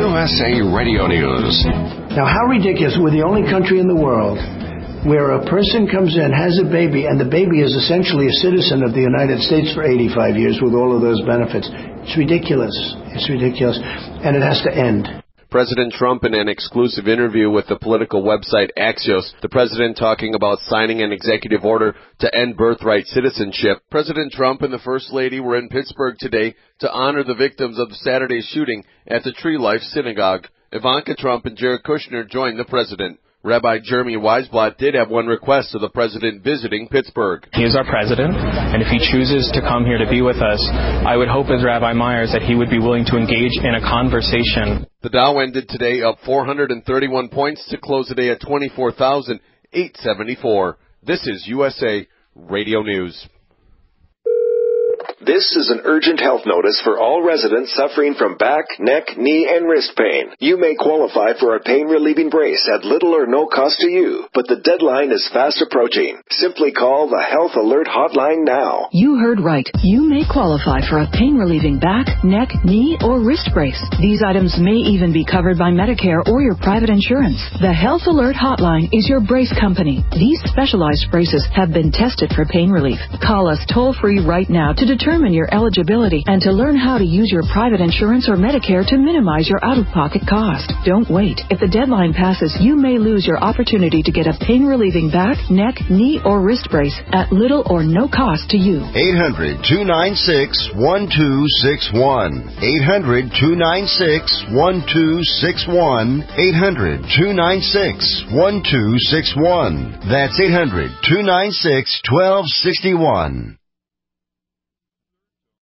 USA Radio News. Now, how ridiculous. We're the only country in the world where a person comes in, has a baby, and the baby is essentially a citizen of the United States for 85 years with all of those benefits. It's ridiculous. It's ridiculous. And it has to end. President Trump in an exclusive interview with the political website Axios, the president talking about signing an executive order to end birthright citizenship. President Trump and the First Lady were in Pittsburgh today to honor the victims of Saturday's shooting at the Tree Life Synagogue. Ivanka Trump and Jared Kushner joined the president. Rabbi Jeremy Weisblatt did have one request of the president visiting Pittsburgh. He is our president, and if he chooses to come here to be with us, I would hope as Rabbi Myers that he would be willing to engage in a conversation. The Dow ended today up 431 points to close the day at 24,874. This is USA Radio News. This is an urgent health notice for all residents suffering from back, neck, knee, and wrist pain. You may qualify for a pain-relieving brace at little or no cost to you, but the deadline is fast approaching. Simply call the Health Alert Hotline now. You heard right. You may qualify for a pain-relieving back, neck, knee, or wrist brace. These items may even be covered by Medicare or your private insurance. The Health Alert Hotline is your brace company. These specialized braces have been tested for pain relief. Call us toll-free right now to determine your eligibility and to learn how to use your private insurance or Medicare to minimize your out-of-pocket cost. Don't wait. If the deadline passes, you may lose your opportunity to get a pain-relieving back, neck, knee, or wrist brace at little or no cost to you. 800-296-1261. 800-296-1261. 800-296-1261. That's 800-296-1261.